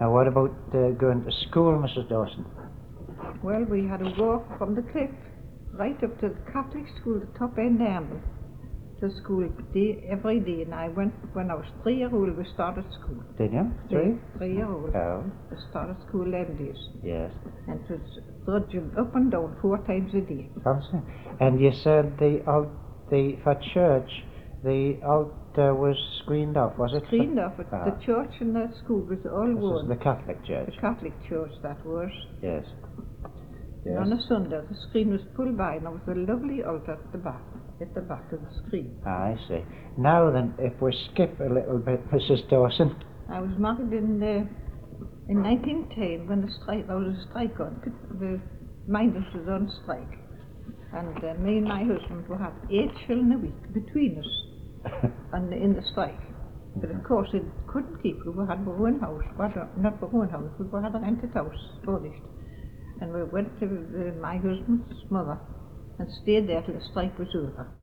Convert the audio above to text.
Now what about going to school, Mrs. Dawson? Well, we had a walk from the cliff right up to the Catholic school, the top end Amble, to school every day. And I went when I was 3-year-old. We started school. Did you? 3-year-old. Oh. We started school 11 days. Yes. And it was trudging up and down 4 times a day. Fancy. And you said for church, the altar was screened off, was it? Screened off. The church and the school was all This one. is the Catholic church. The Catholic church, that was. Yes. And on a Sunday, the screen was pulled by, and there was a lovely altar at the back of the screen. I see. Now then, if we skip a little bit, Mrs. Dawson. I was married in 1910 when there was a strike on. The miners was on strike. And me and my husband we had 8 shillings a week between us and in the strike. But of course it couldn't keep it. We had our own house. Well, not our own house, but we had a rented house furnished. And we went to my husband's mother and stayed there till the strike was over.